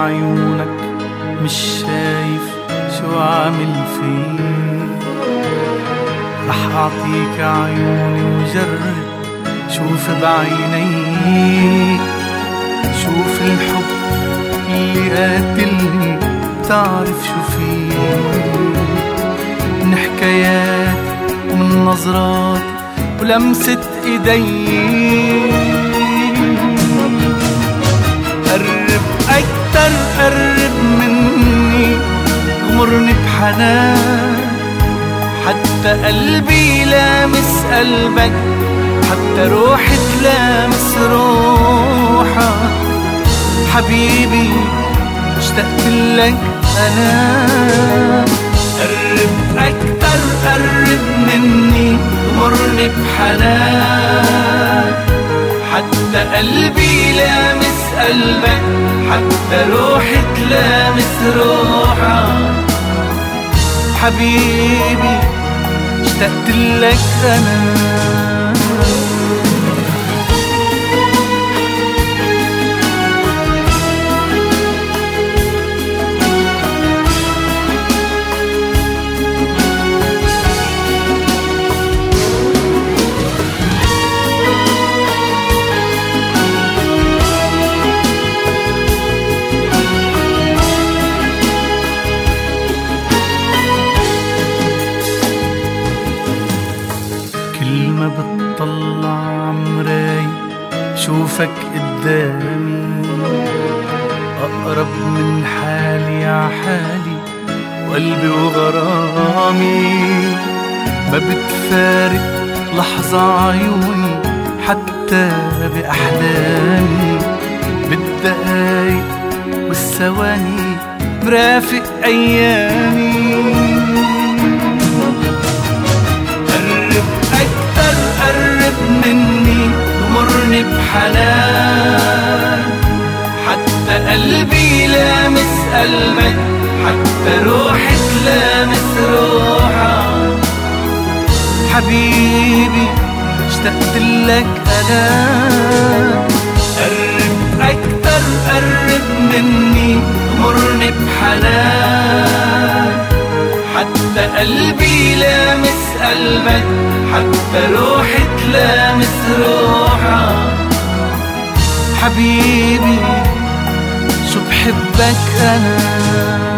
بعيونك مش شايف شو عامل فيك. رح أعطيك عيوني وجرب شوف بعينيك، شوف الحب اللي قاتلني تعرف شو فيه. من حكايات ومن نظرات ولمسة ايديك. قرب أكتر قرب مني، غمرني بحنان، حتى قلبي لامس قلبك، حتى روحي تلامس روحك. حبيبي اشتقت لك أنا. قرب أكتر قرب مني، غمرني بحنان، حتى قلبي لامس قلبك، حتى روحي تلامس روحك. حبيبي اشتقت لك أنا. ما بتطلع عمراي شوفك قدامي، أقرب من حالي عحالي وقلبي وغرامي. ما بتفارق لحظة عيوني حتى بأحلامي، بالدقايق والثواني مرافق أيامي. قرب مني، غمرني بحنان، حتى قلبي لامس قلبك، حتى روحي تلامس روحك. حبيبي اشتقت لك أنا. قرب أكتر قرب مني، غمرني بحنان، حتى قلبي لامس قلبك، حتى روحي تلامس روحك. حبيبي شو بحبك أنا.